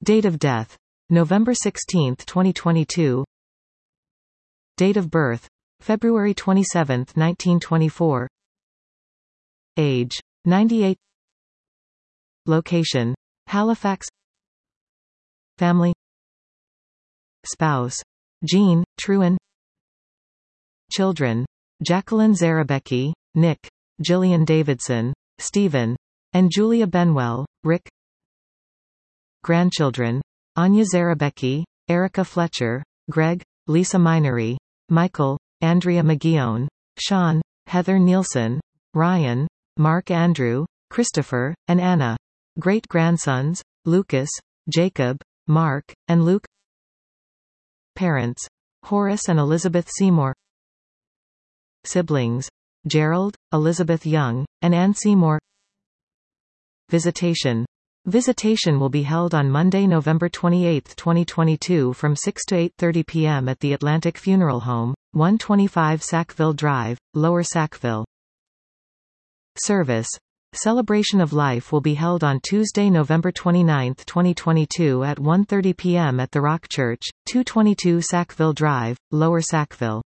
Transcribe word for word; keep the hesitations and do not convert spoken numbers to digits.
Date of death: November sixteenth, twenty twenty-two. Date of birth: February twenty-seventh, nineteen twenty-four. Age: ninety-eight. Location: Halifax. Family: Spouse: Jean, Trewin. Children: Jacqueline Zarabecki, Nick, Gillian Davidson, Stephen, and Julia Benwell, Rick. Grandchildren: Anya Zarabecki, Erica Fletcher, Greg, Lisa Minery, Michael, Andrea McGeown, Sean, Heather Nielsen, Ryan, Mark Andrew, Christopher, and Anna. Great-grandsons: Lucas, Jacob, Mark, and Luke. Parents: Horace and Elizabeth Seymour. Siblings: Gerald, Elizabeth Young, and Anne Seymour. Visitation: Visitation will be held on Monday, November twenty-eighth, twenty twenty-two from six to eight thirty p m at the Atlantic Funeral Home, one twenty-five Sackville Drive, Lower Sackville. Service: Celebration of Life will be held on Tuesday, November twenty-ninth, twenty twenty-two at one thirty p m at the Rock Church, two twenty-two Sackville Drive, Lower Sackville.